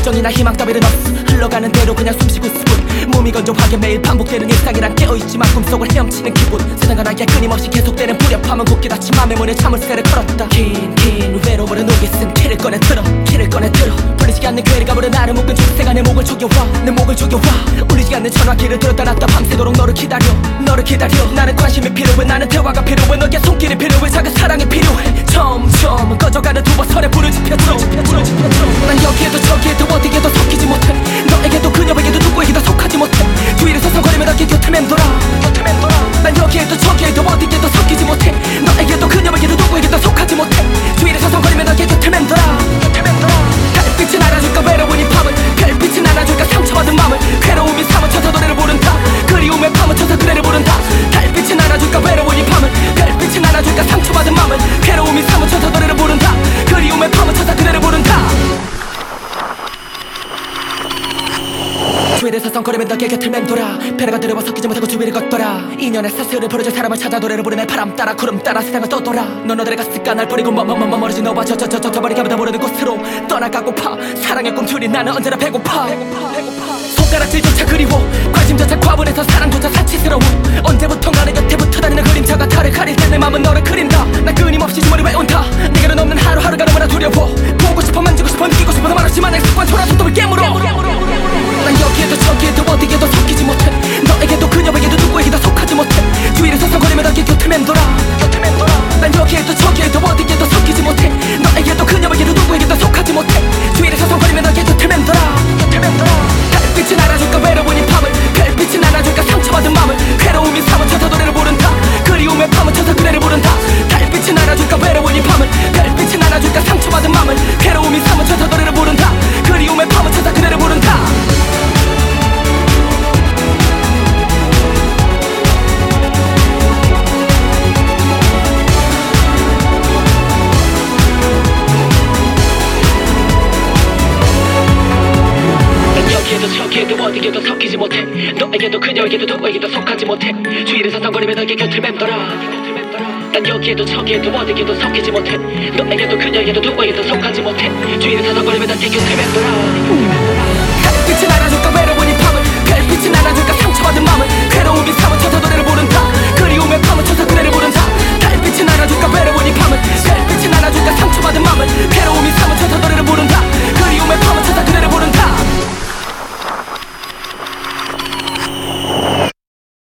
걱정이나 희망 따위는 없어. 흘러가는 대로 그냥 숨쉬고 있을 뿐. 몸이 건조하게 매일 반복되는 일상이란 깨어있지만 꿈속을 헤엄치는 기분. 세상과 나에게 끊임없이 계속되는 불협함은 굳게 닫힌 맘의 문에 참을새를 걸었다. 긴 외로움으로 녹이 쓴 키를 꺼내 들어 풀리지 않는 괴리감으로 나를 묶은 죽새가 내 목을 조여와 울리지 않는 전화기를 들었다 놨다 밤새도록 너를 기다려 나는 관심이 필요해. 나는 대화가 필요해. 너의 손길이 필요해. 작은 사랑이 필요해. 점점 꺼져가는 두번선에 불을 지펴줘. 난 여기에도 저기에도 어디에도 섞이지 못해. 너에게도 그녀에게도 누구에게도 속하지 못해. 주위를 서성거리며 너의 곁을 맴돌아. 난 여기에도 저기에도 어디에도 섞이지 못해. 너에게도 그녀에게도 누구에게도 속하지 못해. 주위를 서성거리며 너의 곁을 맴돌아. 달빛은 알아줄까 외로운 이 밤을. 별빛은 안아줄까 상처받은 맘을. 괴로움이 사무쳐서 노래를 부른다. 그리움에 파묻혀서 그래를 부른다. 달빛은 안아줄까 외로운 이 밤을. 별빛은 안아줄까 상처받은 맘을. 괴로움이 사무쳐서 노래를 부른다. 그리움에 파묻혀서 그래를 부른다. 주위를 서성거리며 너의 곁을 맴돌아. 배려가 두려워 섞이지 못하고 주위를 걷더라. 인연의 사슬을 부러져 사람을 찾아 노래를 부르며 바람 따라 구름 따라 세상을 떠돌아. 넌 어디를 갔을까 날 버리고 멀어진 너와 저버리가보다 모르는 곳으로 떠나가고파. 사랑의 꿈틀이 나는 언제나 배고파. 손가락질조차 그리워. 관심조차 과분해서 사랑조차 사치스러워. 언제부턴가 내 곁에 붙어다니는 그림자가 달을 가릴 때 내 맘은 너를 그린다. 난 끊임없이 주머니 외운다. 내게는 없는 하루하루가 너무나 두려워. 보고 싶어 만지고 싶어 느끼고 싶어도 말없지만 내 습관처럼 손톱을 깨물어. 난 여기에도 저기에도 어디에도 섞이지 못해. 너에게도 그녀에게도 누구에게도 속하지 못해. 주위를 서성거리며 너의 곁을 맴돌아. 난 여기에도 저기에도 어디에도 섞이지 못해. 너에게도 그녀에게도 누구에게도 속하지 못해. 주위를 서성거리며 너의 곁을 맴돌아. 달빛은 알아줄까 외로운 이 밤을. 별빛은 안아줄까 상처받은 맘을. 괴로움이 사무쳐서 노래를 부른다. 그리움에 파묻혀서 그래를 부른다. 달빛은 알아줄까 외로운 이 밤을. 별빛은 안아줄까 상처받은 맘을. 괴로움이 사무쳐서 노래를 부른다. 그리움에 파묻혀서 그래를 부른다. 여기에도 저기에도 어디에도 섞이지 못해. 너에게도 그녀에게도 누구에게도 속하지 못해. 주위를 서성거리며 너의 곁을 맴돌아. 난 여기에도 저기에도 어디에도 섞이지 못해. 너에게도 그녀에게도 누구에게도 속하지 못해. 주위를 서성거리며 너의 곁을 맴돌아. 달빛은 안아줄까 외로운 이 밤을. 별빛은 안아줄까 상처받은 맘을. 괴로움이 사무쳐서 노래를 부른다. 그리움에 파묻혀서 그래를 부른다. 달빛은 안아줄까 외로운 이 밤을. 별빛은 안아줄까 상처받은 맘을. 괴로움이